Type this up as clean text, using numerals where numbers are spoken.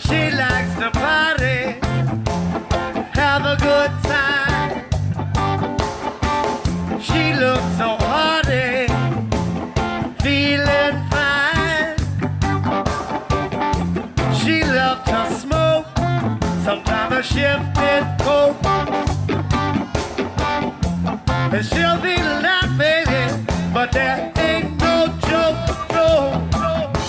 She likes to party, have a good time. She looks so hearty, feeling fine. She loves to smoke, sometimes a shifted coat. And she'll be laughing, but that